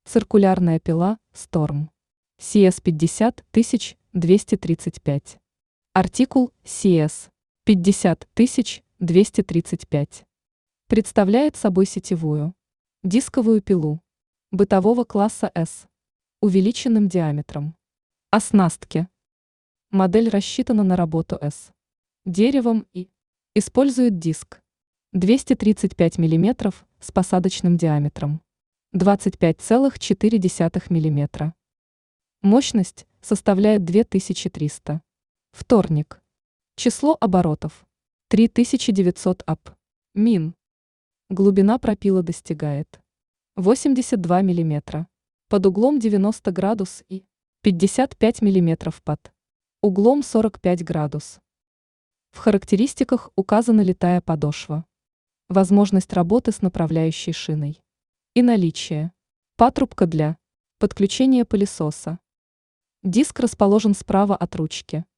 Циркулярная пила Storm. CS 50235. Артикул CS 50235. Представляет собой сетевую дисковую пилу бытового класса S увеличенным диаметром. Оснастки. Модель рассчитана на работу с деревом и использует диск 235 мм с посадочным диаметром 25,4 мм. Мощность составляет 2300. Вторник. Число оборотов 3900 ап. Мин. Глубина пропила достигает 82 мм. Под углом 90 градус и 55 мм под углом 45 градус. В характеристиках указана литая подошва, возможность работы с направляющей шиной и наличие патрубка для подключения пылесоса. Диск расположен справа от ручки.